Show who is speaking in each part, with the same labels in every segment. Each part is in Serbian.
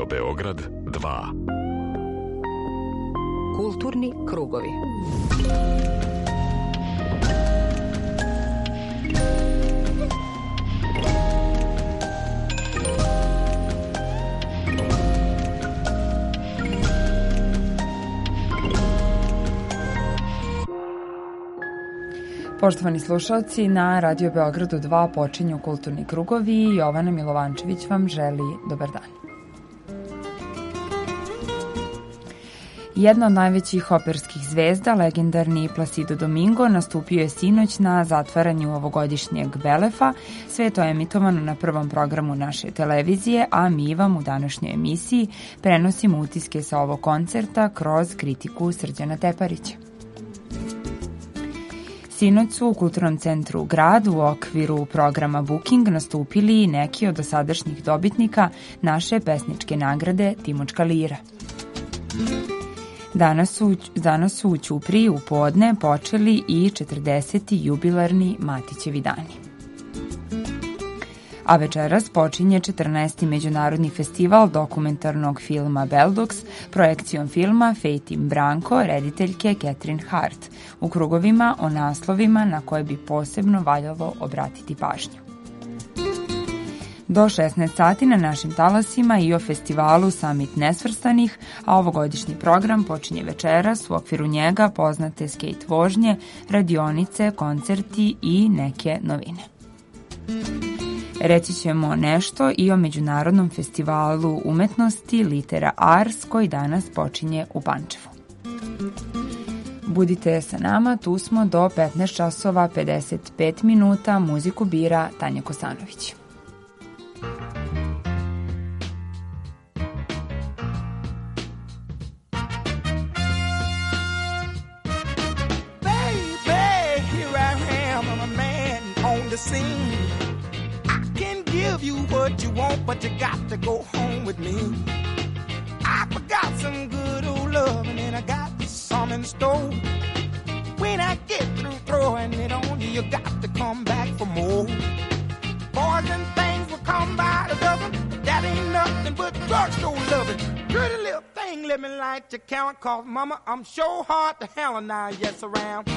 Speaker 1: Beograd 2.
Speaker 2: Kulturni krugovi. Poštovani slušalci, na Radio Beogradu 2 počinju Kulturni krugovi i Jovana Milovančević vam želi dobar dan. Jedna od najvećih operskih zvezda, legendarni Placido Domingo, nastupio je sinoć na zatvaranju ovogodišnjeg Belefa. Sve je to emitovano na prvom programu naše televizije, a mi vam u današnjoj emisiji prenosimo utiske sa ovog koncerta kroz kritiku Srđana Teparića. Sinoć su u Kulturnom centru Grad u okviru programa Booking nastupili neki od dosadašnjih dobitnika naše pesničke nagrade Timočka lira. Danas su u Ćupriji u podne počeli i 40. jubilarni Matićevi dani. A večeras počinje 14. međunarodni festival dokumentarnog filma Beldox projekcijom filma Fejtim Branko, rediteljke Catherine Hart, u krugovima o naslovima na koje bi posebno valjalo obratiti pažnju. Do 16 sati na našim talasima i o festivalu Summit nesvrstanih, a ovogodišnji program počinje večeras, u okviru njega poznate skate vožnje, radionice, koncerti i neke novine. Reći ćemo nešto i o Međunarodnom festivalu umetnosti Litera Ars koji danas počinje u Pančevu. Budite sa nama, tu smo do 15 časova 55 minuta, muziku bira Tanja Kosanović.
Speaker 3: Baby, here I am, I'm a man on the scene. Give you what you want, but you got to go home with me. I forgot some good old love, and then I got some in store. When I get through throwing it on you, you got to come back for more. Boys and things will come by the dozen, but that ain't nothing but drugstore loving. Pretty little thing, let me light your count, cause mama, I'm sure hard to handle now, yes around.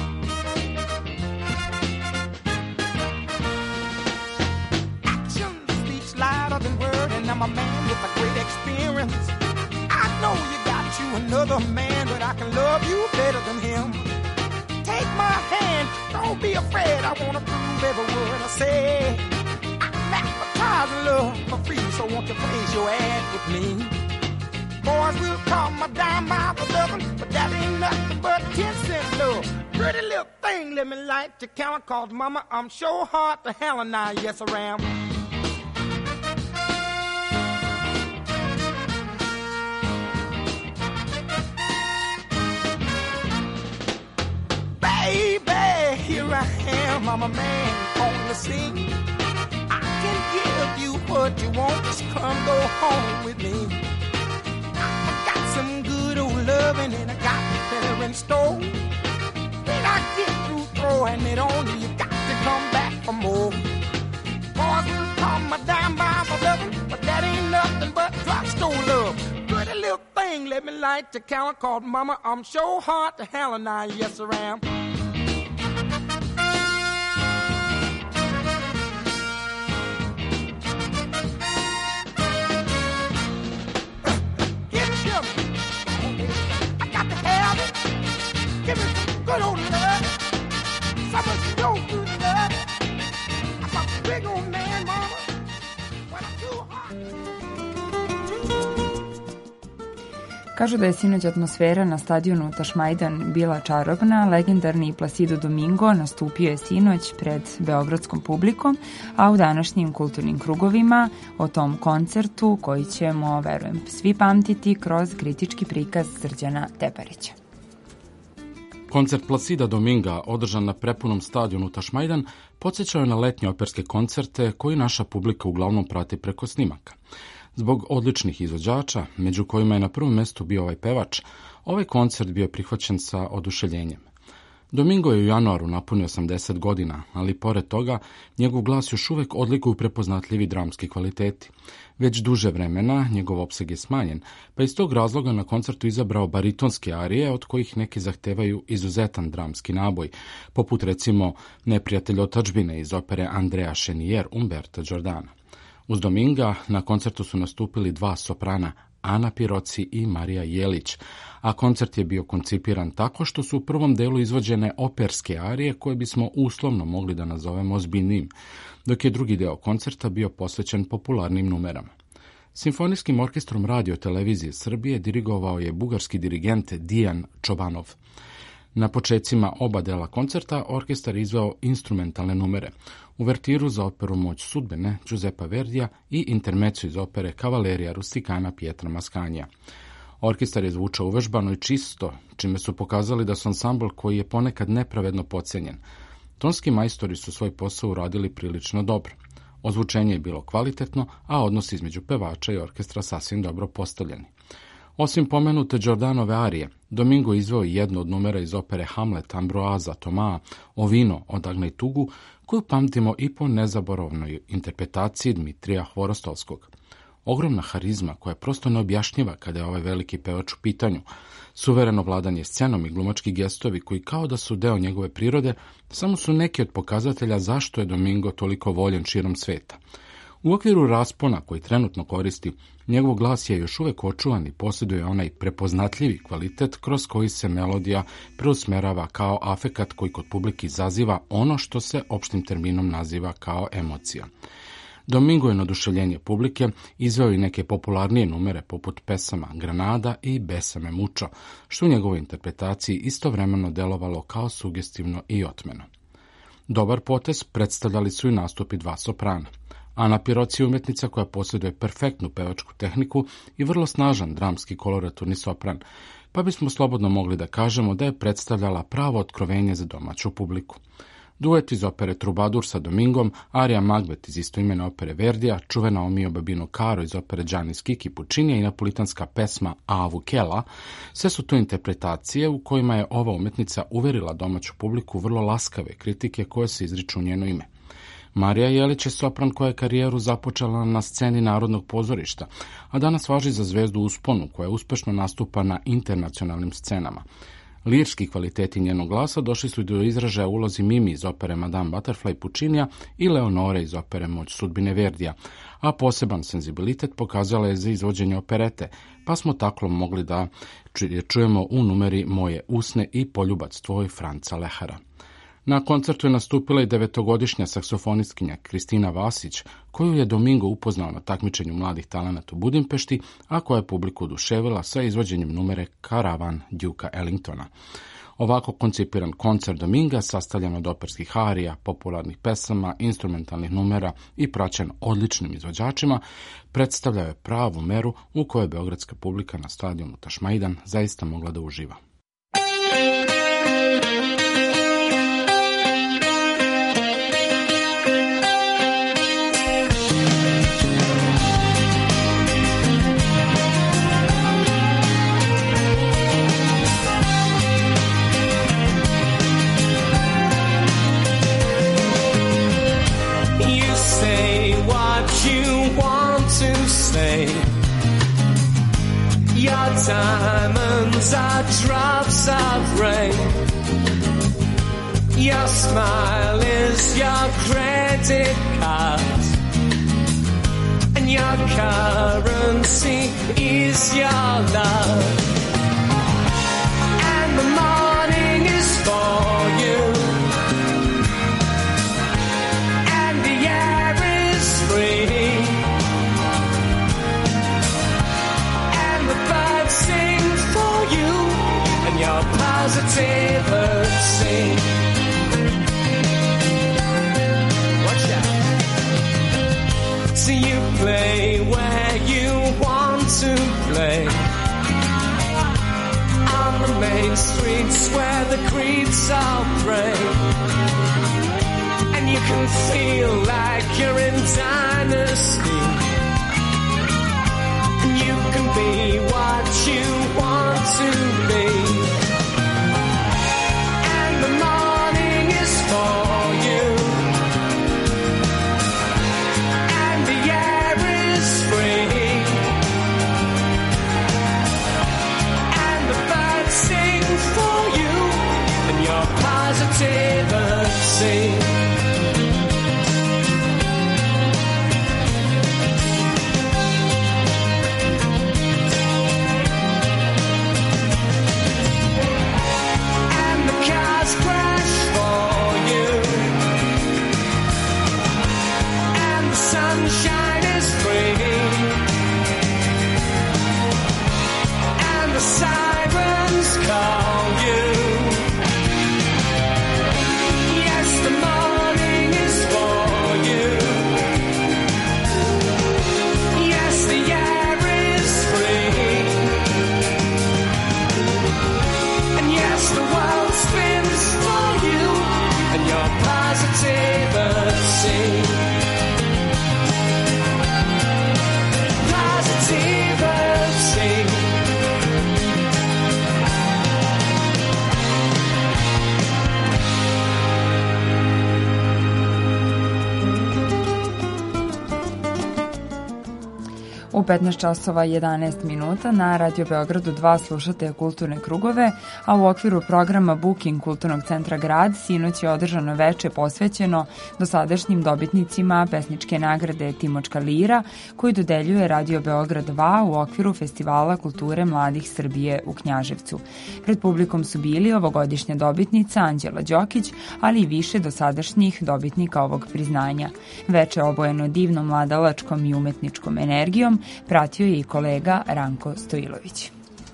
Speaker 3: Lighter than word, and I'm a man with a great experience. I know you got you another man, but I can love you better than him. Take my hand, don't be afraid, I wanna prove every word I say. I'm advertising love for free, so won't you place your ad with me? Boys will call my dime by the dozen, but that ain't nothing but 10-cent love. Pretty little thing, let me light your count, cause mama, I'm sure hard to handle now, yes I am. Baby, here I am, I'm a man on the scene. I can give you what you want, just come go home with me. I got some good old loving and I got better in store. When I get through throwing it on you, you got to come back for more. Boys will call my dime by my loving, but that ain't nothing but drugstore love. Pretty little thing, let me light your count, called mama, I'm sure hard to handle now, yes I am. Give me some good old love, some of your good love. I'm a big old man, mama, when I'm too hot.
Speaker 2: Kažu da je sinoć atmosfera na stadionu Tašmajdan bila čarobna. Legendarni Placido Domingo nastupio je sinoć pred beogradskom publikom, a u današnjim kulturnim krugovima o tom koncertu koji ćemo, verujem, svi pamtiti kroz kritički prikaz Srđana Teparića.
Speaker 4: Koncert Placida Dominga, održan na prepunom stadionu Tašmajdan, podsjećao je na letnje operske koncerte koji naša publika uglavnom prati preko snimaka. Zbog odličnih izvođača, među kojima je na prvom mestu bio ovaj pevač, ovaj koncert bio prihvaćen sa oduševljenjem. Domingo je u januaru napunio 80 godina, ali pored toga njegov glas još uvek odlikuju prepoznatljivi dramski kvaliteti. Već duže vremena njegov opseg je smanjen, pa iz tog razloga na koncertu izabrao baritonske arije, od kojih neki zahtevaju izuzetan dramski naboj, poput recimo Neprijatelj otadžbine iz opere Andrea Chenier Umberta Giordana. Uz Dominga na koncertu su nastupili dva soprana, Ana Piroci i Marija Jelić, a koncert je bio koncipiran tako što su u prvom delu izvođene operske arije koje bismo uslovno mogli da nazovemo ozbiljnim, dok je drugi deo koncerta bio posvećen popularnim numerama. Simfonijskim orkestrom Radio televizije Srbije dirigovao je bugarski dirigent Dijan Čobanov. Na počecima oba dela koncerta orkestar izveo instrumentalne numere, uvertiru za operu Moć sudbene Giuseppa Verdija i intermezzo iz opere Cavalleria rusticana Pietra Mascagnia. Orkestar je zvučao uvežbano i čisto, čime su pokazali da su ansambl koji je ponekad nepravedno podcenjen. Tonski majstori su svoj posao uradili prilično dobro. Ozvučenje je bilo kvalitetno, a odnos između pevača i orkestra sasvim dobro postavljeni. Osim pomenute Giordanove arije, Domingo izveo jednu od numera iz opere Hamlet Ambroaza Tomaa o vino od Agnaj Tugu, koju pamtimo i po nezaboravnoj interpretaciji Dmitrija Hvorostovskog. Ogromna harizma koja je prosto neobjašnjiva kada je ovaj veliki pevač u pitanju, suvereno vladanje scenom i glumački gestovi koji kao da su deo njegove prirode, samo su neki od pokazatelja zašto je Domingo toliko voljen širom sveta. U okviru raspona koji trenutno koristi, njegov glas je još uvek očuvan i posjeduje onaj prepoznatljivi kvalitet kroz koji se melodija preusmerava kao afekat koji kod publike izaziva ono što se opštim terminom naziva kao emocija. Domingo je na oduševljenje publike izveo i neke popularnije numere poput pesama Granada i Besame mučo, što u njegovoj interpretaciji istovremeno delovalo kao sugestivno i otmeno. Dobar potez predstavljali su i nastupi dva soprana. Ana Piroci je umetnica koja posjeduje perfektnu pevačku tehniku i vrlo snažan dramski koloraturni sopran, pa bismo slobodno mogli da kažemo da je predstavljala pravo otkrovenje za domaću publiku. Duet iz opere Trubadur sa Domingom, arija Magbet iz istoimene opere Verdija, čuvena Omio Babino Caro iz opere Gianni Schicchi Puccinija i napolitanska pesma Avu Kela, sve su to interpretacije u kojima je ova umetnica uverila domaću publiku vrlo laskave kritike koje se izriču u njeno ime. Marija Jelić je sopran koja je karijeru započela na sceni Narodnog pozorišta, a danas važi za zvezdu u usponu koja uspešno nastupa na internacionalnim scenama. Lirski kvaliteti njenog glasa došli su do izražaja u ulozi Mimi iz opere Madame Butterfly Puccinija i Leonore iz opere Moć sudbine Verdija, a poseban senzibilitet pokazala je za izvođenje operete, pa smo tako mogli da čujemo u numeri Moje usne i Poljubac tvoj Franca Lehara. Na koncertu je nastupila i 9-godišnja saksofonistkinja Kristina Vasić, koju je Domingo upoznao na takmičenju mladih talenata u Budimpešti, a koja je publiku oduševila sa izvođenjem numere Karavan Duka Ellingtona. Ovako koncipiran koncert Dominga, sastavljen od operskih arija, popularnih pesama, instrumentalnih numera i praćen odličnim izvođačima, predstavljao je pravu meru u kojoj beogradska publika na stadionu Tašmajdan zaista mogla da uživa. Your diamonds are drops of rain. Your smile is your credit card, and your currency is your love. And the morning is for you, and the air is free. Sing for you and your positivity. Watch out. So you play where you want to play, on the main streets where the creeps all pray, and you can feel like you're in Dynasty. You can be what you want to be, and the
Speaker 1: positivity. And the cars crash for you, and the sunshine is free, and the sirens call you. Yes, the morning is for you. Yes, the air is free, and yes, the world spins for you and your positivity. Positivity.
Speaker 2: U 15 časova 11 minuta na Radio Beogradu 2 slušate Kulturne krugove, a u okviru programa Booking Kulturnog centra Grad sinoć je održano veče posvećeno dosadašnjim dobitnicima pesničke nagrade Timočka lira, koju dodeljuje Radio Beograd 2 u okviru Festivala kulture mladih Srbije u Knjaževcu. Pred publikom su bili ovogodišnja dobitnica Anđela Đokić, ali i više dosadašnjih dobitnika ovog priznanja. Veče obojeno divnom mladalačkom i umetničkom energijom pratio je i kolega Ranko Stojilović.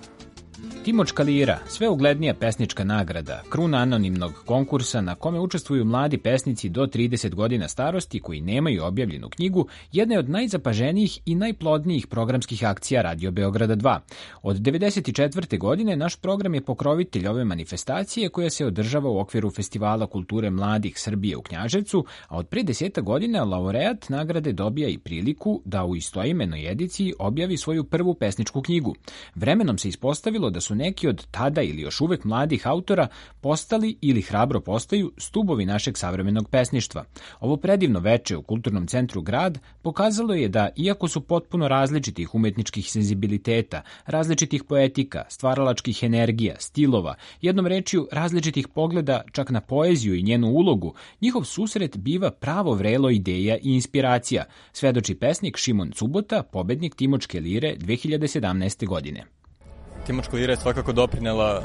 Speaker 5: Timočka lira, sveuglednija pesnička nagrada, kruna anonimnog konkursa na kome učestvuju mladi pesnici do 30 godina starosti koji nemaju objavljenu knjigu, jedna je od najzapaženijih i najplodnijih programskih akcija Radio Beograda 2. Od 1994. godine naš program je pokrovitelj ove manifestacije koja se održava u okviru Festivala kulture mladih Srbije u Knjaževcu, a od pre 10 godina laureat nagrade dobija i priliku da u istoimenoj ediciji objavi svoju prvu pesničku knjigu. Vremenom se ispostavilo da su neki od tada ili još uvek mladih autora postali ili hrabro postaju stubovi našeg savremenog pesništva. Ovo predivno veče u Kulturnom centru Grad pokazalo je da, iako su potpuno različitih umetničkih senzibiliteta, različitih poetika, stvaralačkih energija, stilova, jednom rečju različitih pogleda čak na poeziju i njenu ulogu, njihov susret biva pravo vrelo ideja i inspiracija, svedoči pesnik Šimon Cubota, pobednik Timočke lire 2017. godine.
Speaker 6: Timočka lira je svakako doprinela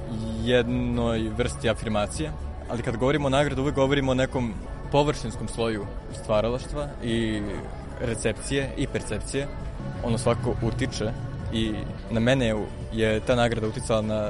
Speaker 6: jednoj vrsti afirmacije, ali kad govorimo o nagradu uvijek govorimo o nekom površinskom sloju stvaralaštva i recepcije i percepcije. Ono svakako utiče i na mene je ta nagrada uticala na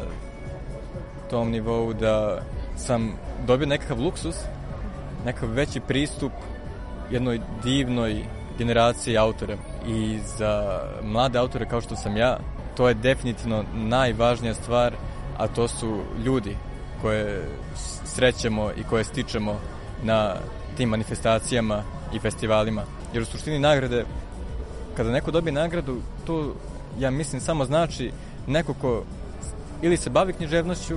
Speaker 6: tom nivou da sam dobio nekakav luksus, nekakav veći pristup jednoj divnoj generaciji autora. I za mlade autore kao što sam ja, to je definitivno najvažnija stvar, a to su ljudi koje srećemo i koje stičemo na tim manifestacijama i festivalima. Jer u suštini nagrade, kada neko dobije nagradu, to, ja mislim, samo znači neko ko ili se bavi književnošću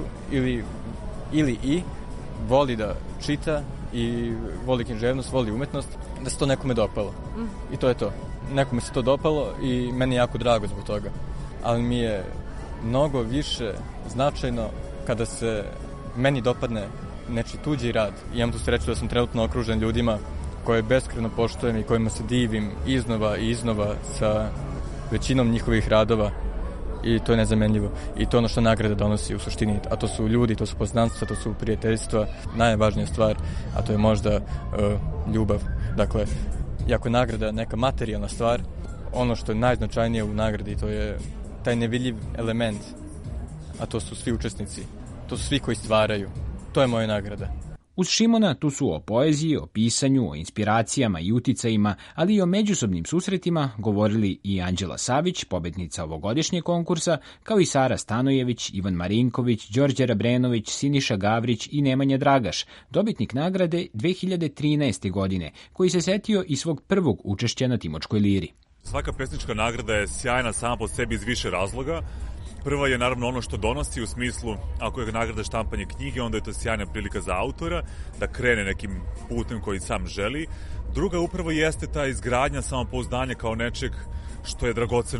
Speaker 6: ili voli da čita i voli književnost, voli umetnost, da se to nekome dopalo. I to je to. Nekome se to dopalo i meni je jako drago zbog toga. Ali mi je mnogo više značajno kada se meni dopadne nečiji tuđi rad. Imam tu sreću da sam trenutno okružen ljudima koje beskrajno poštujem i kojima se divim iznova i iznova sa većinom njihovih radova i to je nezamenljivo. I to je ono što nagrada donosi u suštini, a to su ljudi, to su poznanstva, to su prijateljstva, najvažnija stvar, a to je možda ljubav. Dakle, jako je nagrada neka materijalna stvar, ono što je najznačajnije u nagradi, to je taj nevidljiv element, a to su svi učesnici, to su svi koji stvaraju. To je moja nagrada.
Speaker 5: Uz Šimona tu su o poeziji, o pisanju, o inspiracijama i uticajima, ali i o međusobnim susretima govorili i Anđela Savić, pobednica ovogodišnjeg konkursa, kao i Sara Stanojević, Ivan Marinković, Đorđe Rabrenović, Siniša Gavrić i Nemanja Dragaš, dobitnik nagrade 2013. godine, koji se setio i svog prvog učešća na Timočkoj liri.
Speaker 7: Svaka pesnička nagrada je sjajna sama po sebi iz više razloga. Prva je naravno ono što donosi, u smislu ako je nagrada štampanje knjige, onda je to sjajna prilika za autora da krene nekim putem koji sam želi. Druga upravo jeste ta izgradnja samopouzdanja kao nečeg što je dragoceno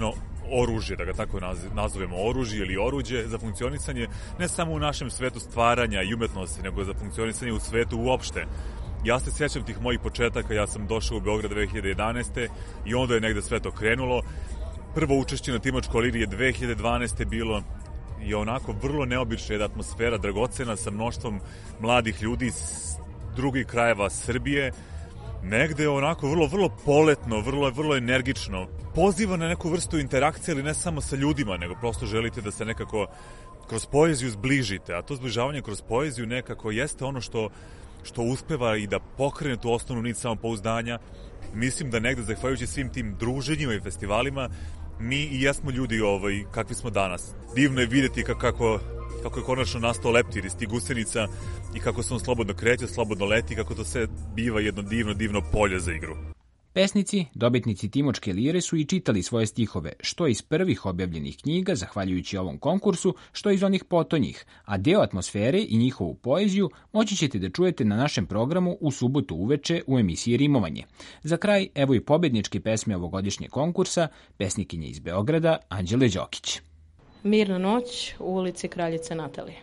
Speaker 7: oružje, da ga tako nazovemo, oružje ili oruđe za funkcionisanje ne samo u našem svetu stvaranja i umetnosti, nego za funkcionisanje u svetu uopšte. Ja se sjećam tih mojih početaka, ja sam došao u Beograd 2011. i onda je negde sve to krenulo. Prvo učešće na Timočkoj liri je 2012. bilo i onako vrlo neobična jedna atmosfera, dragocena, sa mnoštvom mladih ljudi iz drugih krajeva Srbije. Negde onako vrlo poletno, vrlo energično. Poziva na neku vrstu interakcije, ali ne samo sa ljudima, nego prosto želite da se nekako kroz poeziju zbližite. A to zbližavanje kroz poeziju nekako jeste ono što uspeva i da pokrene tu osnovnu nit samopouzdanja. Mislim da negde, zahvaljujući svim tim druženjima i festivalima, mi i jesmo ljudi kakvi smo danas. Divno je vidjeti kako je konačno nastao leptir iz tih gusenica i kako se on slobodno kreće, slobodno leti, kako to sve biva jedno divno polje za igru.
Speaker 5: Pesnici, dobitnici Timočke lire su i čitali svoje stihove, što iz prvih objavljenih knjiga, zahvaljujući ovom konkursu, što iz onih potonjih, a deo atmosfere i njihovu poeziju moći ćete da čujete na našem programu u subotu uveče u emisiji Rimovanje. Za kraj, evo i pobedničke pesme ovogodišnjeg konkursa, pesnikinje iz Beograda, Anđele Đokić.
Speaker 8: Mirna noć u ulici Kraljice Natalije.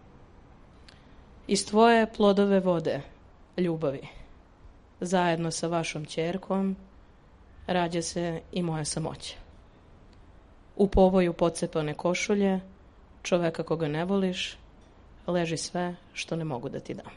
Speaker 8: Iz tvoje plodove vode, ljubavi, zajedno sa vašom ćerkom, rađa se i moja samoća. U povoju pocepane košulje, čoveka koga ne voliš, leži sve što ne mogu da ti dam.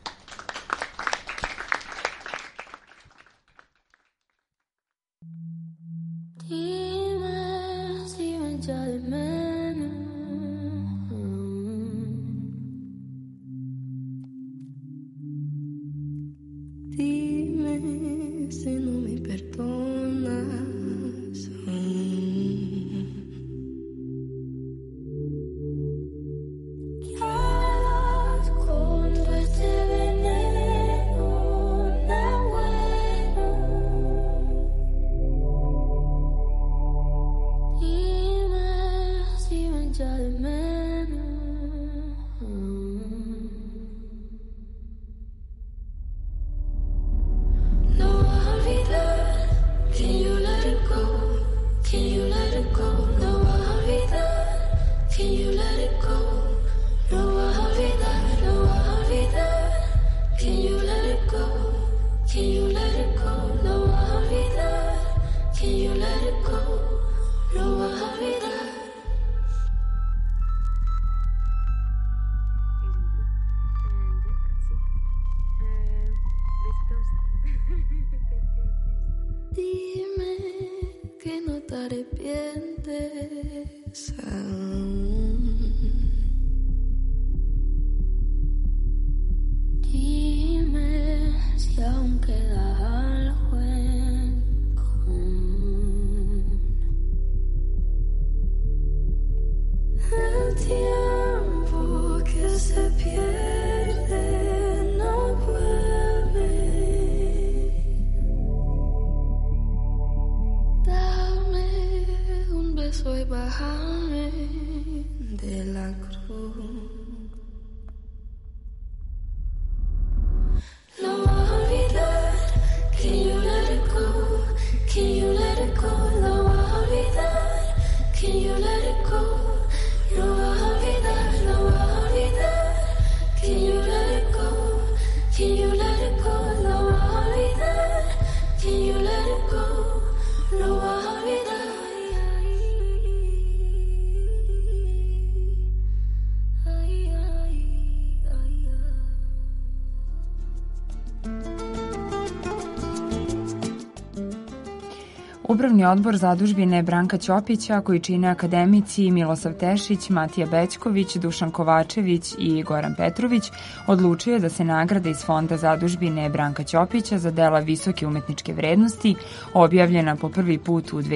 Speaker 2: Upravni odbor zadužbine Branka Ćopića, koji čine akademici Milosav Tešić, Matija Bećković, Dušan Kovačević i Goran Petrović, odlučio je da se nagrada iz fonda zadužbine Branka Ćopića za dela visoke umetničke vrednosti, objavljena po prvi put u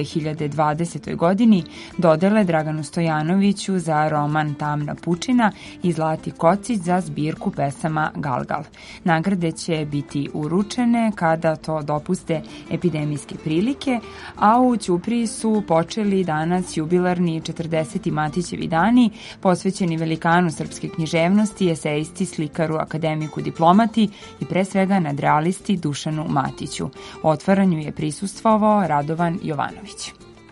Speaker 2: 2020. godini, dodele Draganu Stojanoviću za roman Tamna pučina i Zlati Kocić za zbirku pesama Galgal. Nagrade će biti uručene kada to dopuste epidemijske prilike, a u Ćupriji su počeli danas jubilarni 40. Matićevi dani, posvećeni velikanu srpske književnosti, esejisti, slikaru, akademiku, diplomati i pre svega nadrealisti Dušanu Matiću. U otvaranju je prisustvovao Radovan Jovanović.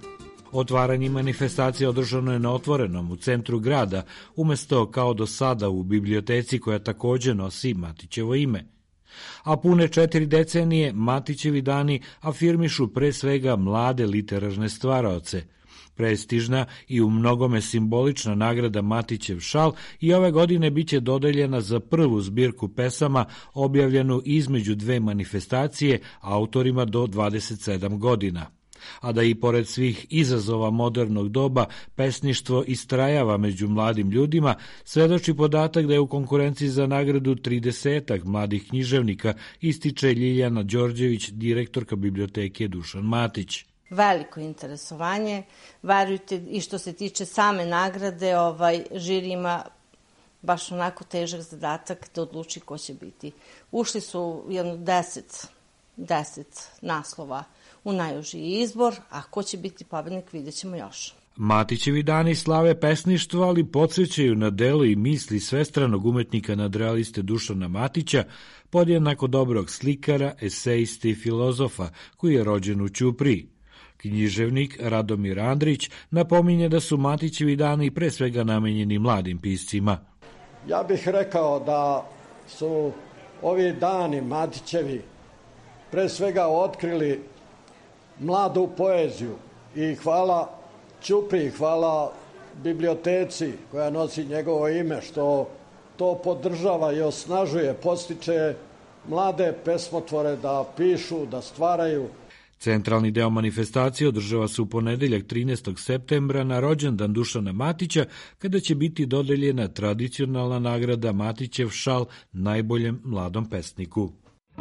Speaker 9: Otvaranje manifestacije održano je na otvorenom u centru grada, umesto kao do sada u biblioteci koja takođe nosi Matićevo ime. A pune 4 decenije Matićevi dani afirmišu pre svega mlade literarne stvaraoce. Prestižna i u mnogome simbolična nagrada Matićev šal i ove godine biće dodeljena za prvu zbirku pesama objavljenu između dve manifestacije autorima do 27 godina. A da i pored svih izazova modernog doba pesništvo istrajava među mladim ljudima, svedoči podatak da je u konkurenciji za nagradu 30 mladih književnika, ističe Ljiljana Đorđević, direktorka biblioteke Dušan Matić.
Speaker 10: Veliko interesovanje, verujte, i što se tiče same nagrade, žiri ima baš onako težak zadatak da odluči ko će biti. Ušli su jedno 10 naslova u najuži izbor, a ko će biti pobednik vidjet ćemo još.
Speaker 9: Matićevi dani slave pesništvo, ali podsjećaju na delo i misli svestranog umetnika nadrealiste Dušana Matića, podjednako dobrog slikara, esejiste i filozofa, koji je rođen u Ćupriji. Književnik Radomir Andrić napominje da su Matićevi dani pre svega namenjeni mladim piscima.
Speaker 11: Ja bih rekao da su ovi dani Matićevi pre svega otkrili mladu poeziju i hvala Ćupriji, hvala biblioteci koja nosi njegovo ime, što to podržava i osnažuje, podstiče mlade pesmotvore da pišu, da stvaraju.
Speaker 9: Centralni deo manifestacije održava se u ponedeljak 13. septembra na rođendan Dušana Matića, kada će biti dodeljena tradicionalna nagrada Matićev šal najboljem mladom pesniku.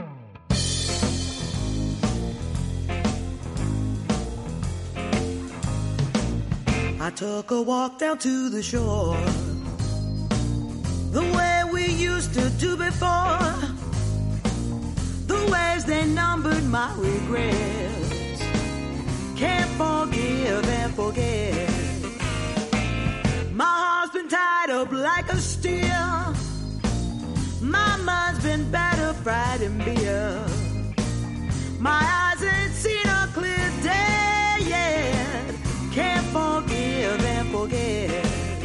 Speaker 12: I took a walk down to the shore, the way we used to do before. The waves they numbered my regrets. Can't forgive and forget. My heart's been tied up like a steel. My mind's been battered, fried and beer. My eyes ain't seen a clear day yet. Can't forgive and forget.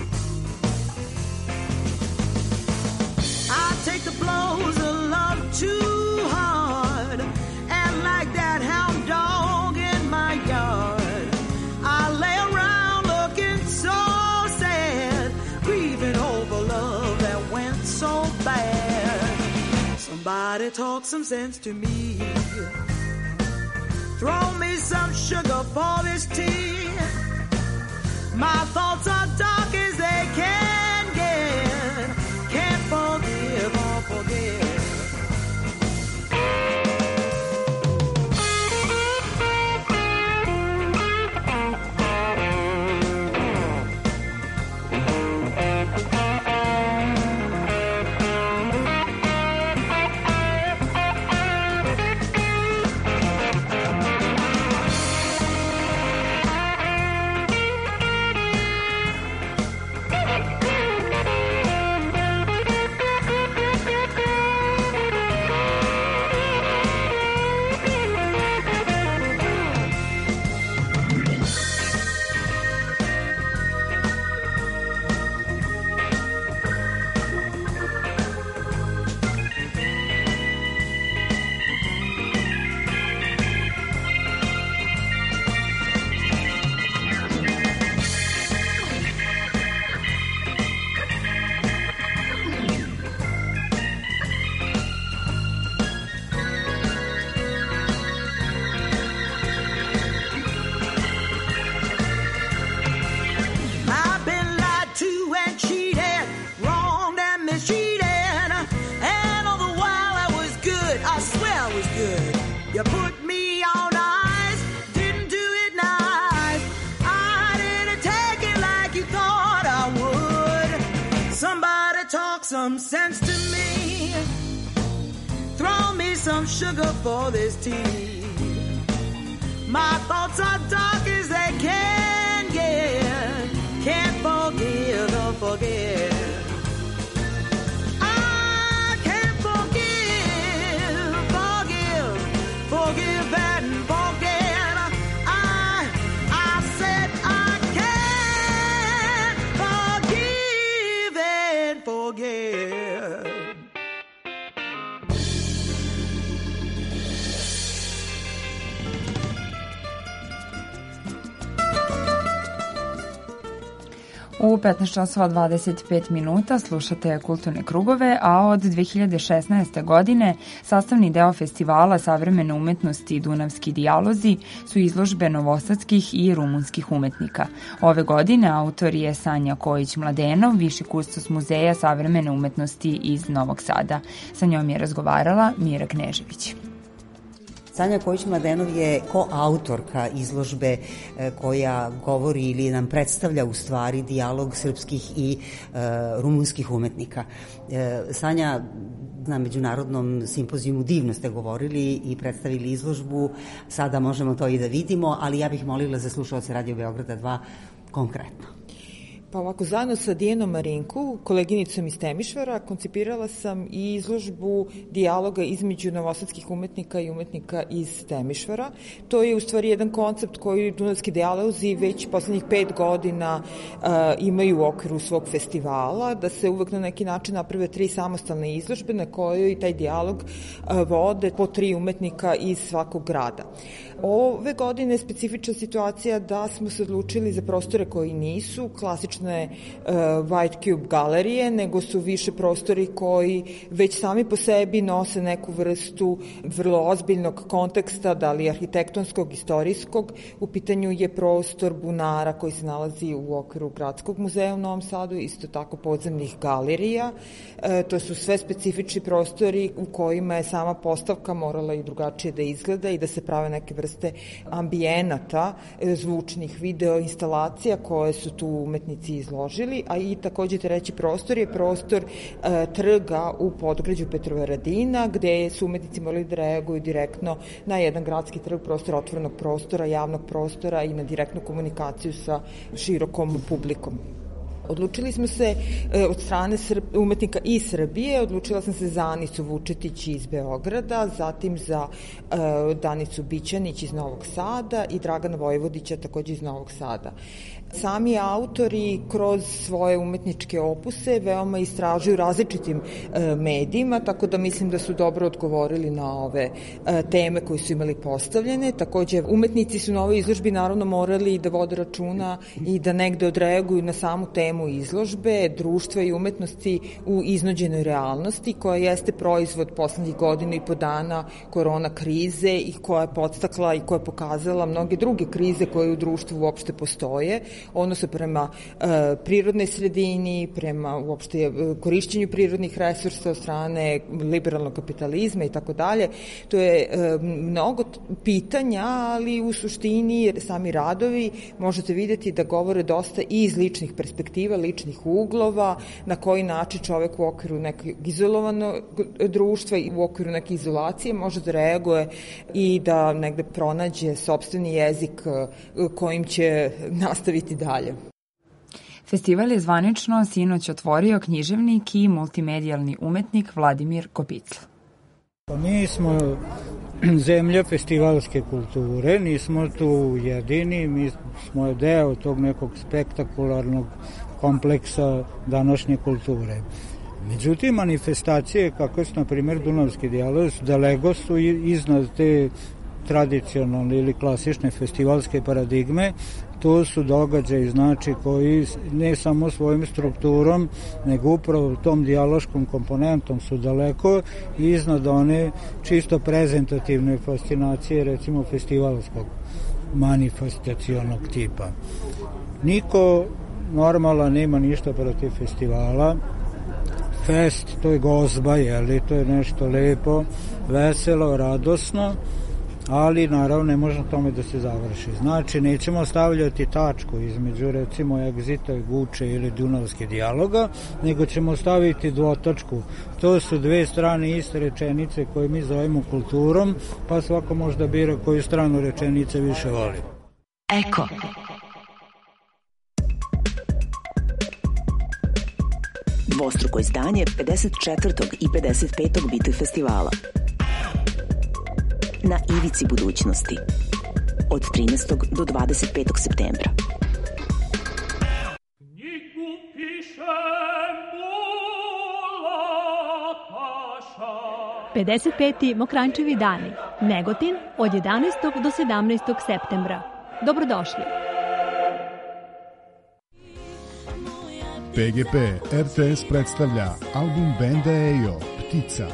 Speaker 12: I take the blows of love too hard, and like that hound dog in my yard, I lay around looking so sad, grieving over love that went so bad. Somebody talk some sense to me, throw me some sugar for this tea. My thoughts are dark as they can get. Can't forgive or forget. Some sense to me, throw me some sugar for this tea. My thoughts are dark as they can get. Can't forgive or forget. I can't forgive, forgive and forget. I said head.
Speaker 2: U 15 časova 25 minuta slušate Kulturne krugove, a od 2016. godine sastavni deo festivala savremene umetnosti Dunavski dijalozi su izložbe novosadskih i rumunskih umetnika. Ove godine autor je Sanja Kojić-Mladenov, viši kustos Muzeja savremene umetnosti iz Novog Sada. Sa njom je razgovarala Mira Knežević.
Speaker 13: Sanja Kojić-Mladenov je koautorka izložbe koja govori ili nam predstavlja u stvari dijalog srpskih i rumunskih umetnika. Sanja, na međunarodnom simpozijumu divno ste govorili i predstavili izložbu, sada možemo to i da vidimo, ali ja bih molila za slušalce Radio Beograda 2 konkretno.
Speaker 14: Pa ovako, zajedno sa Dijanom Marinku, koleginicom iz Temišvara, koncipirala sam i izložbu dijaloga između novosadskih umetnika i umetnika iz Temišvara. To je u stvari jedan koncept koji Dunavski dijalozi već poslednjih 5 godina imaju u okviru svog festivala, da se uvek na neki način naprave 3 samostalne izložbe na kojoj taj dijalog vode po 3 umetnika iz svakog grada. Ove godine je specifična situacija da smo se odlučili za prostore koji nisu klasične White Cube galerije, nego su više prostori koji već sami po sebi nose neku vrstu vrlo ozbiljnog konteksta, da li arhitektonskog, istorijskog. U pitanju je prostor bunara koji se nalazi u okviru Gradskog muzeja u Novom Sadu, isto tako podzemnih galerija. To su sve specifični prostori u kojima je sama postavka morala i drugačije da izgleda i da se prave neke vrste ambijenata, zvučnih video instalacija koje su tu umetnici izložili, a i takođe treći prostor je prostor trga u podgrađu Petrovaradina, gde su umetnici morali da reaguju direktno na jedan gradski trg, prostor otvorenog prostora, javnog prostora i na direktnu komunikaciju sa širokom publikom. Odlučili smo se od strane umetnika iz Srbije, odlučila sam se za Anicu Vučetić iz Beograda, zatim za Danicu Bićanić iz Novog Sada i Dragana Vojvodića takođe iz Novog Sada. Sami autori kroz svoje umetničke opuse veoma istražuju različitim medijima, tako da mislim da su dobro odgovorili na ove teme koje su imali postavljene. Takođe, umetnici su na ovoj izložbi naravno morali da vode računa i da negde odreaguju na samu temu izložbe, društva i umetnosti u iznuđenoj realnosti, koja jeste proizvod poslednjih godina i po dana korona krize i koja je podstakla i koja je pokazala mnoge druge krize koje u društvu uopšte postoje, odnosno prema prirodnoj sredini, prema uopšte korišćenju prirodnih resursa od strane liberalnog kapitalizma i tako dalje. To je mnogo pitanja, ali u suštini sami radovi možete videti da govore dosta i iz ličnih perspektiva, ličnih uglova, na koji način čovek u okviru nekog izolovanog društva i u okviru neke izolacije može da reaguje i da negde pronađe sopstveni jezik kojim će nastaviti dalje.
Speaker 2: Festival je zvanično sinoć otvorio književnik i multimedijalni umetnik Vladimir Kopicl.
Speaker 15: Mi smo zemlja festivalske kulture, nismo tu jedini, mi smo deo tog nekog spektakularnog kompleksa današnje kulture. Međutim, manifestacije, kako su, na primjer, Dunavski dijalog, daleko su iznad te tradicionalne ili klasične festivalske paradigme. To su događaji, znači, koji ne samo svojim strukturom, nego upravo tom dijaloškom komponentom su daleko iznad one čisto prezentativne fascinacije, recimo, festivalskog manifestacionog tipa. Niko normalan nema ništa protiv festivala. Fest, to je gozba, jeli, to je nešto lepo, veselo, radosno, ali naravno ne može tome da se završi. Znači, nećemo stavljati tačku između, recimo, Egzita i Guče ili Dunavske dijaloga, nego ćemo staviti dvotačku. To su dve strane iste rečenice koje mi zovemo kulturom, pa svako možda bira koju stranu rečenice više voli.
Speaker 16: Eko. Dvostruko izdanje 54. i 55. biti festivala. Na ivici budućnosti. Od 13. do 25. septembra.
Speaker 1: Knjigu piše mula
Speaker 17: 55. Mokranjčevi dani, Negotin, od 11. do 17. septembra. Dobrodošli.
Speaker 18: PGP RTS predstavlja album benda EJO, Ptica.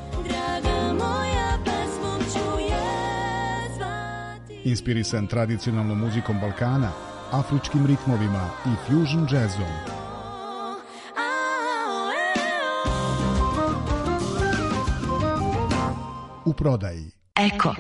Speaker 18: Inspirisan tradicionalnom muzikom Balkana, afričkim ritmovima i fusion jazzom. U prodaji
Speaker 2: Eko.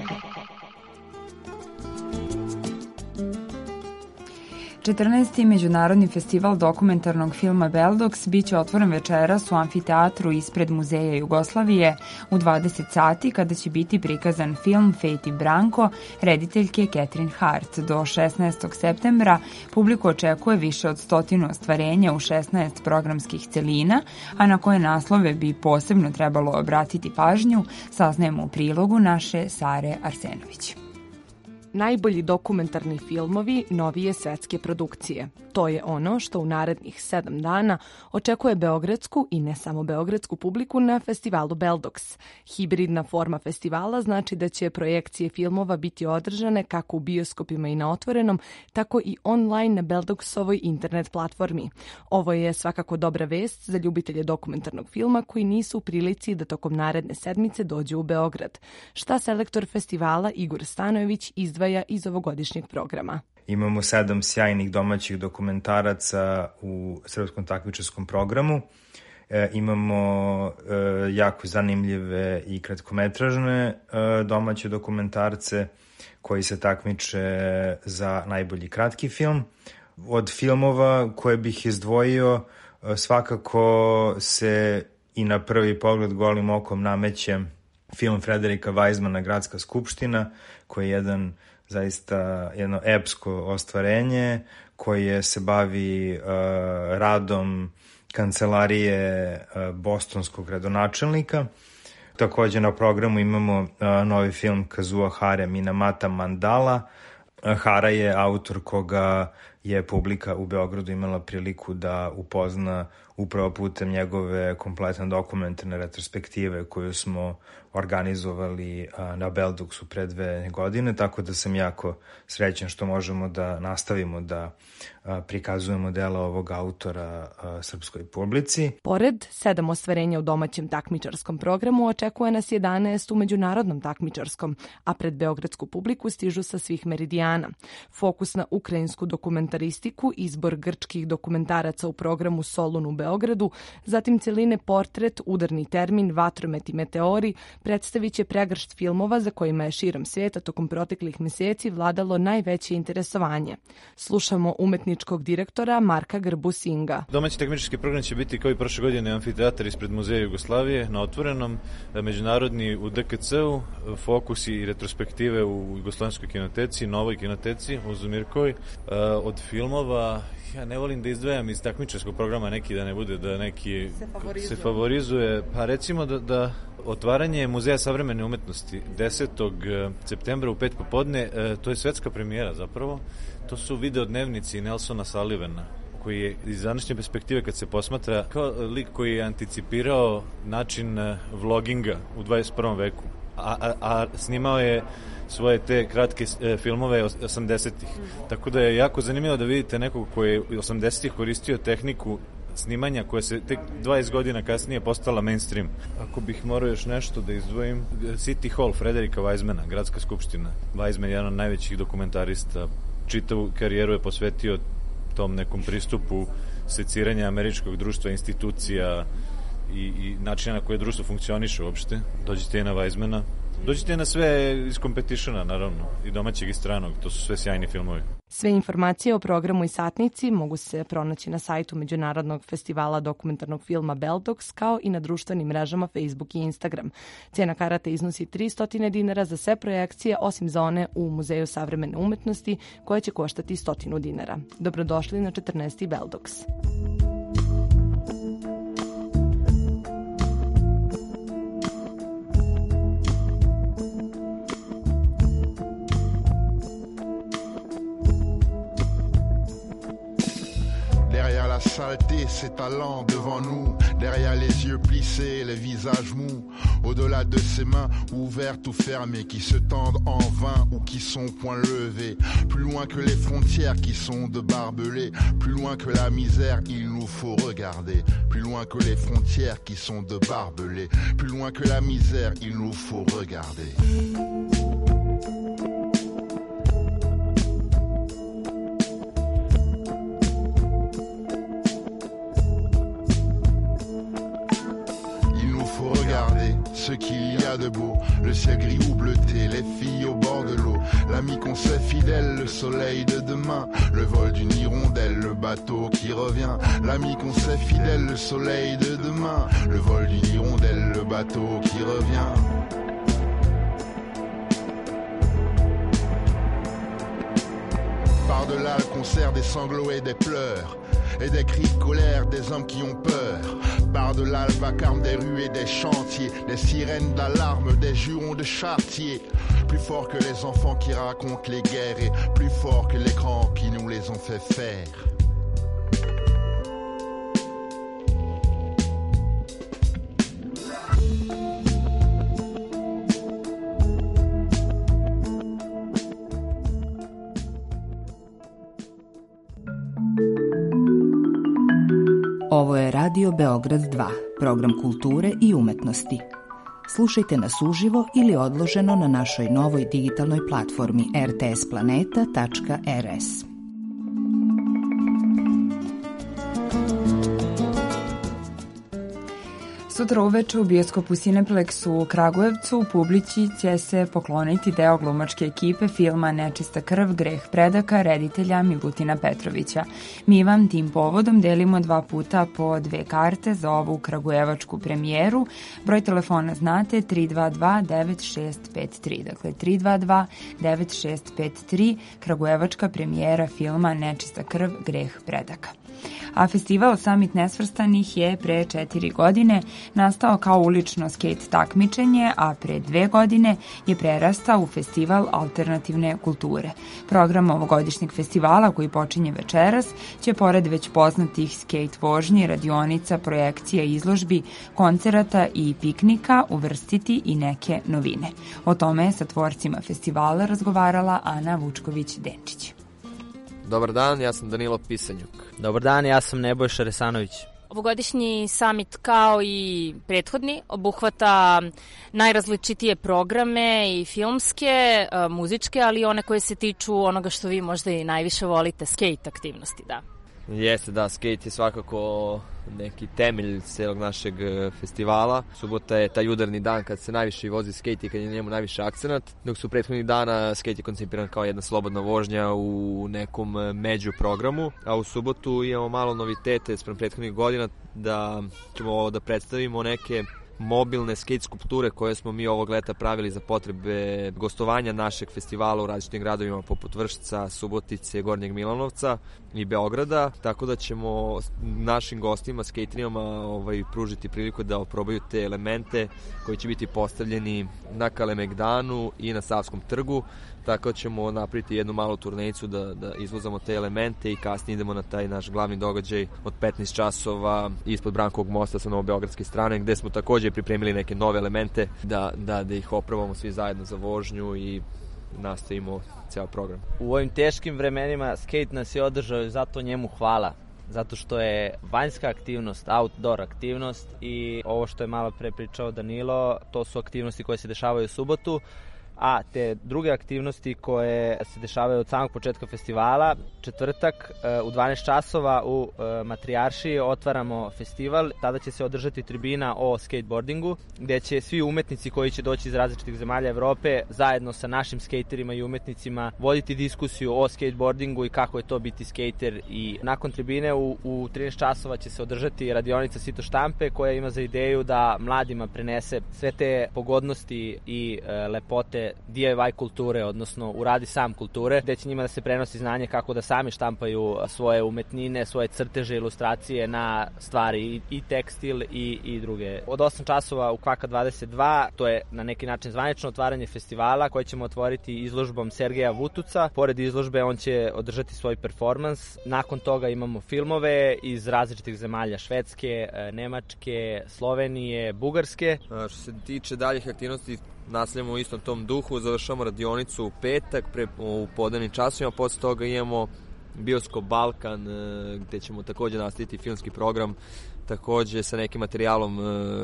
Speaker 2: 14. Međunarodni festival dokumentarnog filma Beldox biće otvoren večeras u amfiteatru ispred Muzeja Jugoslavije u 20 sati kada će biti prikazan film Fate i Branko rediteljke Catherine Hart. Do 16. septembra publiku očekuje više od 100 ostvarenja u 16 programskih celina, a na koje naslove bi posebno trebalo obratiti pažnju, saznajemo u prilogu naše Sare Arsenović.
Speaker 19: Najbolji dokumentarni filmovi novije svetske produkcije. To je ono što u narednih 7 dana očekuje beogradsku i ne samo beogradsku publiku na festivalu Beldox. Hibridna forma festivala znači da će projekcije filmova biti održane kako u bioskopima i na otvorenom, tako i online na Beldoxovoj internet platformi. Ovo je svakako dobra vest za ljubitelje dokumentarnog filma koji nisu u prilici da tokom naredne sedmice dođu u Beograd. Šta selektor festivala Igor Stanojević izdvaja iz ovogodišnjeg programa?
Speaker 20: Imamo 7 sjajnih domaćih dokumentaraca u srpskom takmičarskom programu. Imamo jako zanimljive i kratkometražne domaće dokumentarce koji se takmiče za najbolji kratki film. Od filmova koje bih izdvojio svakako se i na prvi pogled golim okom nameće film Frederika Weizmana Gradska skupština, koji je jedno epsko ostvarenje koje se bavi radom kancelarije bostonskog gradonačelnika. Takođe na programu imamo novi film Kazua Hare Minamata Mandala. Hara je autor koga je publika u Beogradu imala priliku da upozna upravo putem njegove kompletne dokumentarne retrospektive koju smo organizovali na Beldoxu pre 2 godine, tako da sam jako srećan što možemo da nastavimo da prikazujemo dela ovog autora srpskoj publici.
Speaker 19: Pored 7 ostvarenja u domaćem takmičarskom programu, očekuje nas 11 u međunarodnom takmičarskom, a pred beogradsku publiku stižu sa svih meridijana. Fokus na ukrajinsku dokumentaristiku, izbor grčkih dokumentaraca u programu Solun u Beogradu, zatim celine Portret, Udarni termin, Vatromet i Meteori, predstavit će pregršt filmova za kojima je širom svijeta tokom proteklih meseci vladalo najveće interesovanje. Slušamo umetničkog direktora Marka Grbu-Singa.
Speaker 21: Domaći takmičarski program će biti kao i prošle godine amfiteatar ispred Muzeja Jugoslavije na otvorenom, međunarodni u DKC-u, fokus i retrospektive u Jugoslovenskoj kinoteci, Novoj kinoteci u Zumirkoj. Od filmova ja ne volim da izdvajam iz takmičarskog programa neki da ne bude da neki se favorizuje. Pa recimo da otvaranje Muzeja savremene umetnosti 10. septembra u 5 popodne, to je svetska premijera zapravo. To su videodnevnici Nelsona Sullivana, koji je iz današnje perspektive kad se posmatra kao lik koji je anticipirao način vloginga u 21. veku. A snimao je svoje te kratke filmove 80-ih. Tako da je jako zanimljivo da vidite nekog koji je 80-ih koristio tehniku snimanja koja se tek 20 godina kasnije postala mainstream. Ako bih morao još nešto da izdvojim, City Hall Frederika Weizmana, Gradska skupština. Weizman je jedan od najvećih dokumentarista. Čitavu karijeru je posvetio tom nekom pristupu seciranja američkog društva, institucija i načina na koje društvo funkcioniše uopšte. Dođite i na Weizmana. Dođite na sve iz competitiona, naravno, i domaćeg i stranog. To su sve sjajni filmovi.
Speaker 19: Sve informacije o programu i satnici mogu se pronaći na sajtu Međunarodnog festivala dokumentarnog filma Beldox, kao i na društvenim mrežama Facebook i Instagram. Cijena karata iznosi 300 dinara za sve projekcije, osim za one u Muzeju savremene umetnosti, koje će koštati 100 dinara. Dobrodošli na 14. Beldox.
Speaker 22: Derrière la salle
Speaker 3: exalter ses talents devant nous, derrière les yeux plissés, les visages mous, au-delà de ses mains ouvertes ou fermées, qui se tendent en vain ou qui sont point levées, plus loin que les frontières qui sont de barbelés, plus loin que la misère il nous faut regarder, plus loin que les frontières qui sont de barbelés, plus loin que la misère il nous faut regarder. Ce qu'il y a de beau, le ciel gris ou bleuté, les filles au bord de l'eau, l'ami qu'on sait fidèle, le soleil de demain, le vol d'une hirondelle, le bateau qui revient, l'ami qu'on sait fidèle, le soleil de demain, le vol d'une hirondelle, le bateau qui revient. Par-delà le concert des sanglots et des pleurs, et des cris de colère des hommes qui ont peur. Par-delà le vacarme des rues et des chantiers, des sirènes d'alarme, des jurons de chartier. Plus fort que les enfants qui racontent les guerres et plus fort que les grands qui nous les ont fait faire.
Speaker 22: Ovo je Radio Beograd 2, program kulture i umetnosti. Slušajte nas uživo ili odloženo na našoj novoj digitalnoj platformi rtsplaneta.rs.
Speaker 2: Sutra uveče u bioskopu Cineplexu u Kragujevcu publici će se pokloniti deo glumačke ekipe filma Nečista krv, greh predaka reditelja Milutina Petrovića. Mi vam tim povodom delimo 2 puta po 2 karte za ovu kragujevačku premijeru. Broj telefona znate 322-9653. Dakle, 322-9653, kragujevačka premijera filma Nečista krv, greh predaka. A festival Summit nesvrstanih je pre 4 godine nastao kao ulično skejt takmičenje, a pre 2 godine je prerastao u festival alternativne kulture. Program ovogodišnjeg festivala, koji počinje večeras, će pored već poznatih skejt vožnji, radionica, projekcija, izložbi, koncerata i piknika uvrstiti i neke novine. O tome je sa tvorcima festivala razgovarala Ana Vučković-Denčić.
Speaker 23: Dobar dan, ja sam Danilo Pisanjuk.
Speaker 24: Dobar dan, ja sam Nebojša Resanović.
Speaker 25: Ovogodišnji summit, kao i prethodni, obuhvata najrazličitije programe i filmske, muzičke, ali i one koje se tiču onoga što vi možda i najviše volite, skate aktivnosti, da.
Speaker 23: Jeste, da, skate je svakako neki temelj celog našeg festivala. Subota je taj udarni dan kad se najviše vozi skate i kad je njemu najviše akcenat, dok su prethodnih dana skate je koncipiran kao jedna slobodna vožnja u nekom među programu, a u subotu imamo malo novitete sprem prethodnih godina, da ćemo da predstavimo neke mobilne skate skulpture koje smo mi ovog leta pravili za potrebe gostovanja našeg festivala u različitim gradovima poput Vršca, Subotice, Gornjeg Milanovca i Beograda, tako da ćemo našim gostima, skaterima pružiti priliku da oprobaju te elemente koji će biti postavljeni na Kalemegdanu i na Savskom trgu, tako da ćemo napraviti jednu malu turnejicu da izvozamo te elemente i kasnije idemo na taj naš glavni događaj od 15 časova ispod Brankovog mosta sa novobeogradske strane, gde smo takođe pripremili neke nove elemente da ih oprobamo svi zajedno za vožnju i nastavimo ceo program.
Speaker 24: U ovim teškim vremenima skate nas je održao i zato njemu hvala. Zato što je vanjska aktivnost, outdoor aktivnost i ovo što je malo pre pričao Danilo, to su aktivnosti koje se dešavaju u subotu, a te druge aktivnosti koje se dešavaju od samog početka festivala, četvrtak u 12 časova u Matrijaršiji otvaramo festival, tada će se održati tribina o skateboardingu, gde će svi umetnici koji će doći iz različitih zemalja Evrope zajedno sa našim skaterima i umetnicima voditi diskusiju o skateboardingu i kako je to biti skater. I nakon tribine u 13 časova će se održati radionica Sito štampe koja ima za ideju da mladima prenese sve te pogodnosti i lepote se DIY kulture, odnosno uradi sam kulture, gde će njima da se prenosi znanje kako da sami štampaju svoje umetnine, svoje crteže, ilustracije na stvari i tekstil i druge. Od 8 časova u Kvaka 22, to je na neki način zvanično otvaranje festivala koje ćemo otvoriti izložbom Sergeja Vutuca. Pored izložbe on će održati svoj performans. Nakon toga imamo filmove iz različitih zemalja, Švedske, Nemačke, Slovenije, Bugarske.
Speaker 23: Što se tiče daljih aktivnosti, nastavljamo u istom tom duhu, završamo radionicu u petak u podnevnim časovima, posle toga imamo Bioskop Balkan gde ćemo takođe nastaviti filmski program, takođe sa nekim materijalom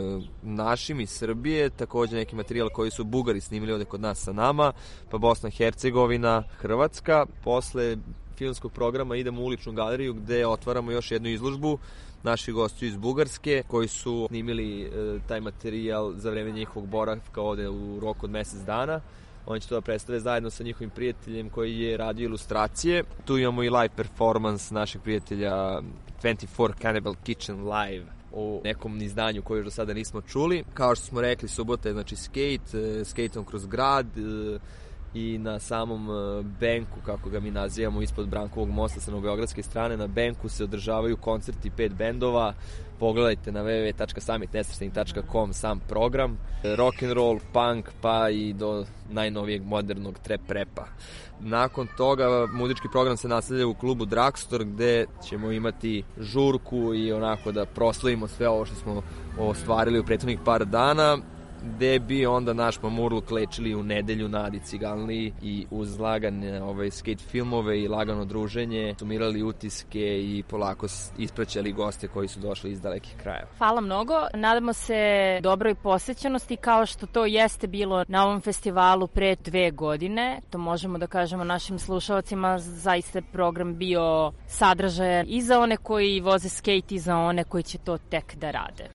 Speaker 23: našim iz Srbije, takođe neki materijal koji su Bugari snimili ovde kod nas sa nama, pa Bosna i Hercegovina, Hrvatska. Posle filmskog programa idemo u uličnu galeriju gde otvaramo još jednu izložbu naših gostiju iz Bugarske koji su snimili taj materijal za vreme njihovog boravka ovde u roku od mesec dana. Oni će to da predstave zajedno sa njihovim prijateljem koji je radio ilustracije. Tu imamo i live performance našeg prijatelja 24 Cannibal Kitchen live u nekom izdanju koje još do sada nismo čuli. Kao što smo rekli, subota je znači skateom kroz grad i na samom benku, kako ga mi nazivamo, ispod Brankovog mosta sa novobeogradske strane, na benku se održavaju koncerti 5 bendova. Pogledajte na www.summit.com sam program. Rock and roll, punk, pa i do najnovijeg modernog trap repa. Nakon toga muzički program se nastavlja u klubu Drugstore gde ćemo imati žurku i onako da proslavimo sve ovo što smo ostvarili u prethodnih par dana, gde bi onda naš mamurluk lečili u nedelju na Adi Ciganliji i uz lagane skate filmove i lagano druženje sumirali utiske i polako ispraćali goste koji su došli iz dalekih krajeva.
Speaker 25: Hvala mnogo. Nadamo se dobroj posećenosti kao što to jeste bilo na ovom festivalu pre 2 godine. To možemo da kažemo našim slušalcima, zaista program bio sadržajan i za one koji voze skate i za one koji će to tek da rade.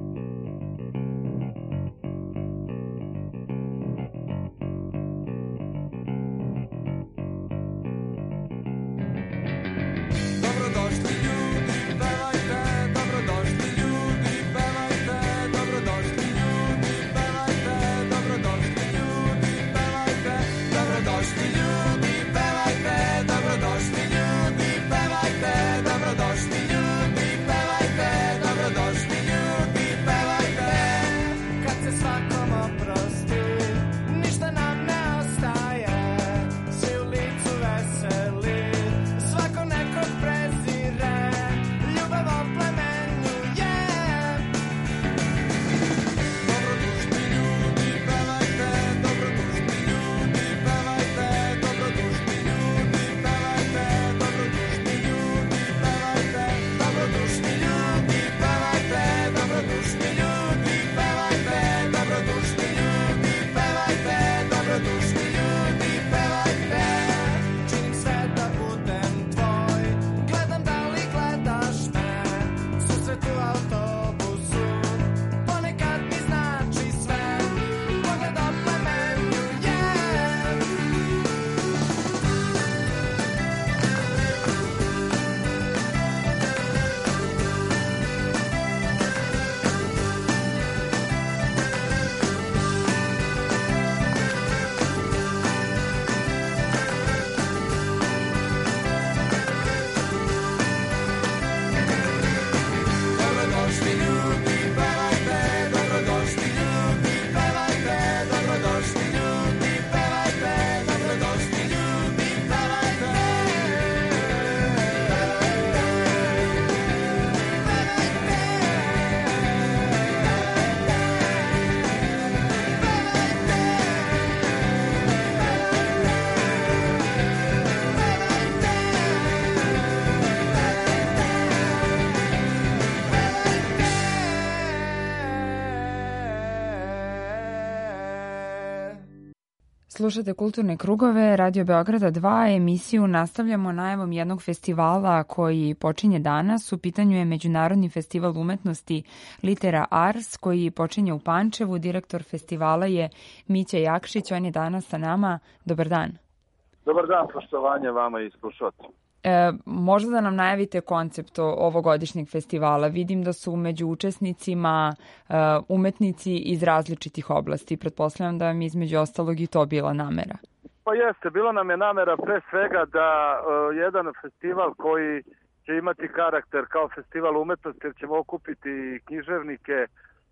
Speaker 2: Slušate Kulturne krugove, Radio Beograda 2, emisiju nastavljamo najavom jednog festivala koji počinje danas. U pitanju je Međunarodni festival umetnosti Litera Ars koji počinje u Pančevu. Direktor festivala je Mića Jakšić, on je danas sa nama. Dobar dan.
Speaker 4: Dobar dan, poštovanje vama i slušalcima.
Speaker 2: Možda da nam najavite koncept ovogodišnjeg festivala. Vidim da su među učesnicima umetnici iz različitih oblasti. Pretpostavljam da vam između ostalog i to bila namera.
Speaker 4: Pa jeste, bila nam je namera pre svega da jedan festival koji će imati karakter kao festival umetnosti, jer ćemo okupiti književnike,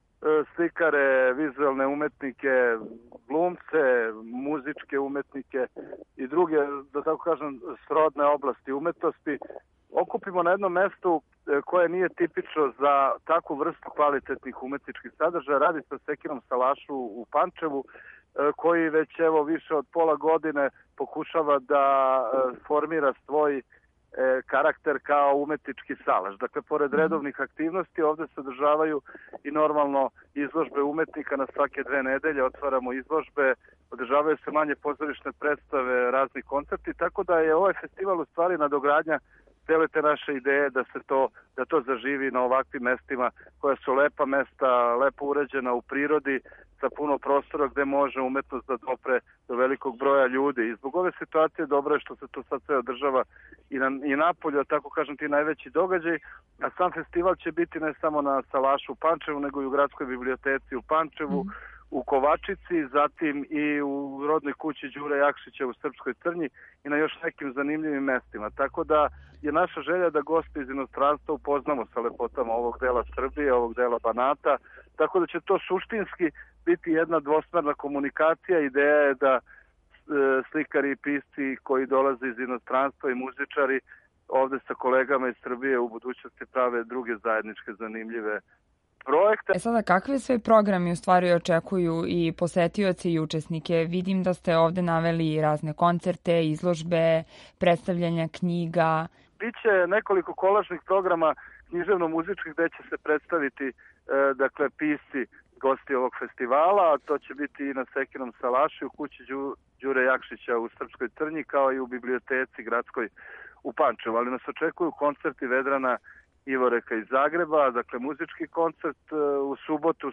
Speaker 4: slikare, vizualne umetnike, glumce, muzičke umetnike i druge, da tako kažem, srodne oblasti umetnosti, okupimo na jednom mestu koje nije tipično za takvu vrstu kvalitetnih umetničkih sadržaja. Radi se o Sekinom salašu u Pančevu, koji već evo više od pola godine pokušava da formira svoj karakter kao umetnički salaš. Dakle, pored redovnih aktivnosti ovde se održavaju i normalno izložbe umetnika na svake 2 nedelje, otvaramo izložbe, održavaju se manje pozorišne predstave, razni koncerti, tako da je ovaj festival u stvari nadogradnja cele te naše ideje da to zaživi na ovakvim mestima koja su lepa mesta, lepo uređena u prirodi, sa puno prostora gde može umetnost da dopre do velikog broja ljudi. I zbog ove situacije dobro je što se to sad sve održava i napolju, tako kažem, ti najveći događaj, a sam festival će biti ne samo na salašu u Pančevu, nego i u Gradskoj biblioteci u Pančevu, u Kovačici, zatim i u rodnoj kući Đure Jakšića u Srpskoj Crnji i na još nekim zanimljivim mestima. Tako da je naša želja da goste iz inostranstva upoznamo sa lepotama ovog dela Srbije, ovog dela Banata, tako da će to suštinski biti jedna dvosmerna komunikacija. Ideja je da slikari i pisci koji dolaze iz inostranstva i muzičari ovde sa kolegama iz Srbije u budućnosti prave druge zajedničke zanimljive projekte.
Speaker 2: Sada, kakve sve programi u stvari očekuju i posetioci i učesnike? Vidim da ste ovde naveli razne koncerte, izložbe, predstavljanja knjiga.
Speaker 4: Biće nekoliko kolažnih programa književno-muzičkih gde će se predstaviti dakle pisci gosti ovog festivala, a to će biti i na Sekinom salašu u kući Đure Jakšića u Srpskoj Crnji, kao i u biblioteci gradskoj u Pančevu. Ali nas očekuju koncerti Vedrana Ivoreka iz Zagreba, dakle muzički koncert. U subotu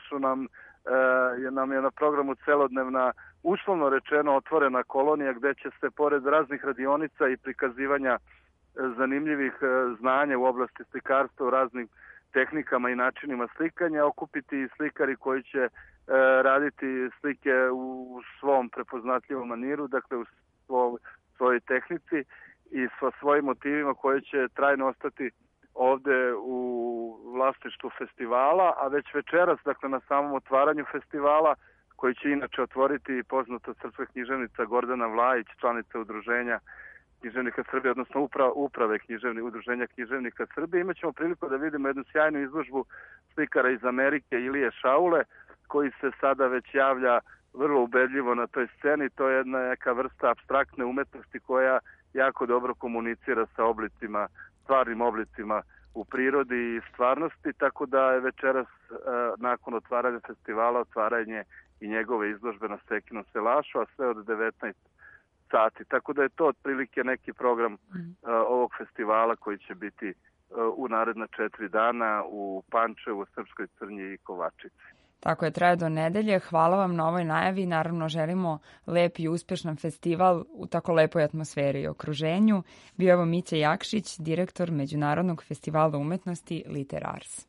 Speaker 4: nam je na programu celodnevna, uslovno rečeno, otvorena kolonija gde će se pored raznih radionica i prikazivanja zanimljivih znanja u oblasti slikarstva u raznim tehnikama i načinima slikanja okupiti i slikari koji će raditi slike u svom prepoznatljivom maniru, dakle u svojoj tehnici i sa svojim motivima koje će trajno ostati ovde u vlasništvu festivala, a već večeras, dakle na samom otvaranju festivala, koji će inače otvoriti poznata srpska književnica Gordana Vlajić, članica udruženja književnika Srbije, odnosno uprave udruženja književnika Srbije, imaćemo priliku da vidimo jednu sjajnu izložbu slikara iz Amerike, Ilije Šaule, koji se sada već javlja vrlo ubedljivo na toj sceni. To je jedna neka vrsta apstraktne umetnosti koja jako dobro komunicira sa oblicima, stvarnim oblicima u prirodi i stvarnosti, tako da je večeras nakon otvaranja festivala otvaranje i njegove izložbe na Sekinom salašu, a sve od 19 sati. Tako da je to otprilike neki program ovog festivala koji će biti u naredna 4 dana u Pančevu, Srpskoj Crnji i Kovačici.
Speaker 2: Tako je, traje do nedelje. Hvala vam na ovoj najavi. Naravno, želimo lep i uspešan festival u tako lepoj atmosferi i okruženju. Bio je Mića Jakšić, direktor Međunarodnog festivala umetnosti Literars.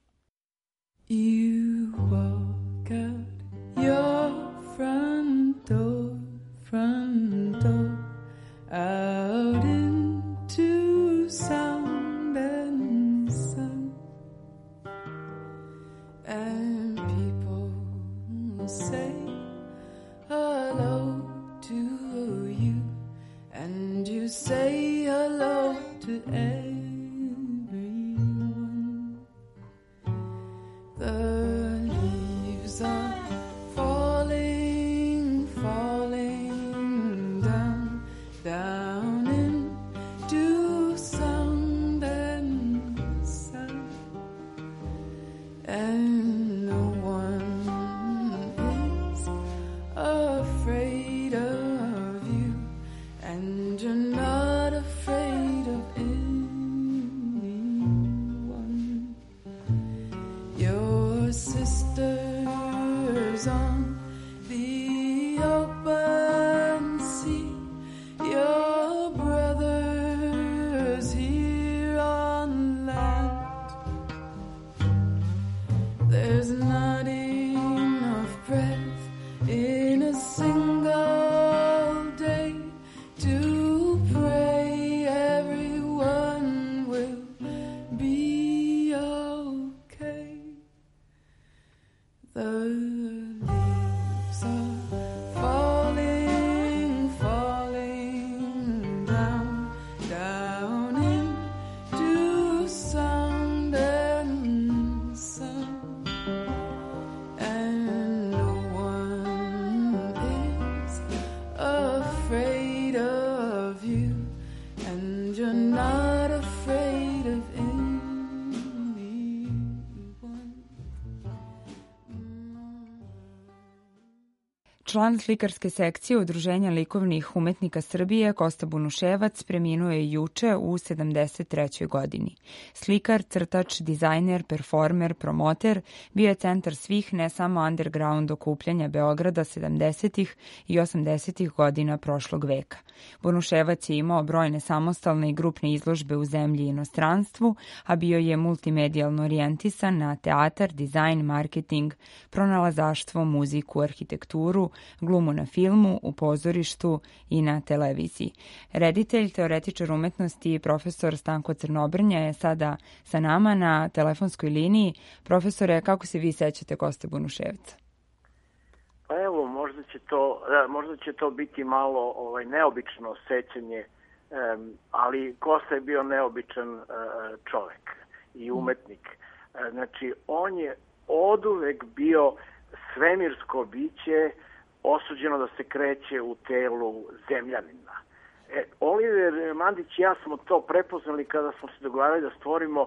Speaker 1: You walk out your front door, out into sound and sun, and people say hello to you, and you say hello to everyone. The leaves are falling down, down into sound and sun, and no one is afraid of you, and you're not afraid of anyone. Your sisters on the open sea, your brother
Speaker 2: Član slikarske sekcije Udruženja likovnih umetnika Srbije Kosta Bunuševac preminuo je juče u 73. godini. Slikar, crtač, dizajner, performer, promoter bio je centar svih ne samo underground okupljanja Beograda 70. i 80. godina prošlog veka. Bunuševac je imao brojne samostalne i grupne izložbe u zemlji i inostranstvu, a bio je multimedijalno orijentisan na teatar, dizajn, marketing, pronalazaštvo, muziku, arhitekturu, glumu na filmu, u pozorištu i na televiziji. Reditelj, teoretičar umetnosti i profesor Stanko Crnobrnja je sada sa nama na telefonskoj liniji. Profesore, kako se vi sećate Koste Bunuševca?
Speaker 5: Pa evo, možda će to biti malo neobično sećanje, ali Kosta je bio neobičan čovek i umetnik. Znači, on je oduvek bio svemirsko biće, osuđeno da se kreće u telu zemljanina. Oliver Mandić i ja smo to prepoznali kada smo se dogovarali da stvorimo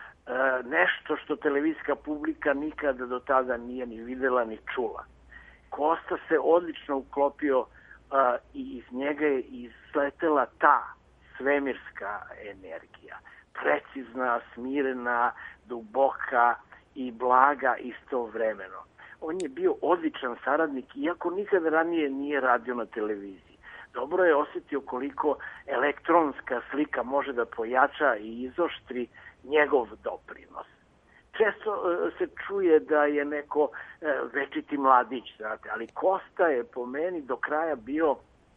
Speaker 5: nešto što televizijska publika nikada do tada nije ni videla ni čula. Kosta se odlično uklopio i iz njega je izletela ta svemirska energija. Precizna, smirena, duboka i blaga istovremeno. On je bio odličan saradnik, iako nikada ranije nije radio na televiziji. Dobro je osjetio koliko elektronska slika može da pojača i izoštri njegov doprinos. Često se čuje da je neko večiti mladić, znate, ali Kosta je po meni do kraja bio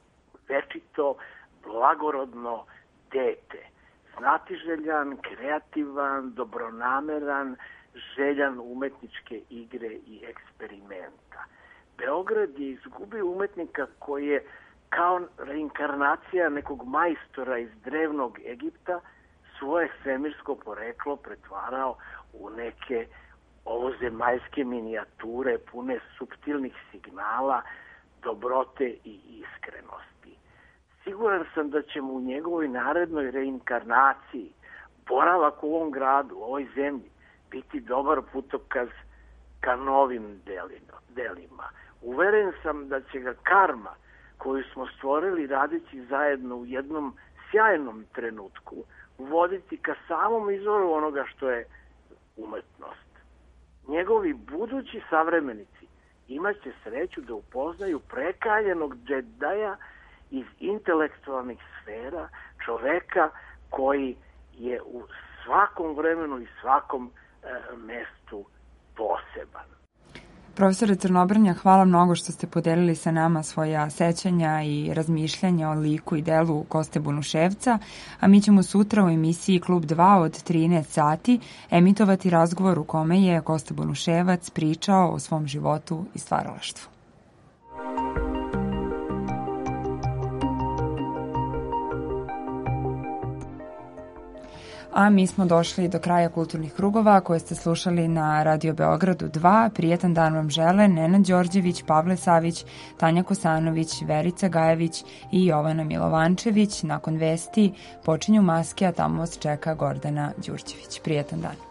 Speaker 5: večito, blagorodno dete. Znatiželjan, kreativan, dobronameran, željan umetničke igre i eksperimenta. Beograd je izgubio umetnika koji je kao reinkarnacija nekog majstora iz drevnog Egipta svoje svemirsko poreklo pretvarao u neke ovozemaljske minijature pune suptilnih signala, dobrote i iskrenosti. Siguran sam da ćemo u njegovoj narednoj reinkarnaciji boravak u ovom gradu, u ovoj zemlji, biti dobar putokaz ka novim delima. Uveren sam da će ga karma koju smo stvorili radeći zajedno u jednom sjajnom trenutku voditi ka samom izvoru onoga što je umetnost. Njegovi budući savremenici imaće sreću da upoznaju prekaljenog džedaja iz intelektualnih sfera, čoveka koji je u svakom vremenu i svakom mestu poseban.
Speaker 2: Profesore Crnobrnja, hvala mnogo što ste podelili sa nama svoja sećanja i razmišljanja o liku i delu Koste Bunuševca, a mi ćemo sutra u emisiji Klub 2 od 13 sati emitovati razgovor u kome je Kosta Bunuševac pričao o svom životu i stvaralaštvu. A mi smo došli do kraja kulturnih krugova koje ste slušali na Radio Beogradu 2. Prijetan dan vam žele Nenad Đorđević, Pavle Savić, Tanja Kosanović, Verica Gajević i Jovana Milovančević. Nakon vesti počinju maske, a tamo vas čeka Gordana Đurđević. Prijetan dan.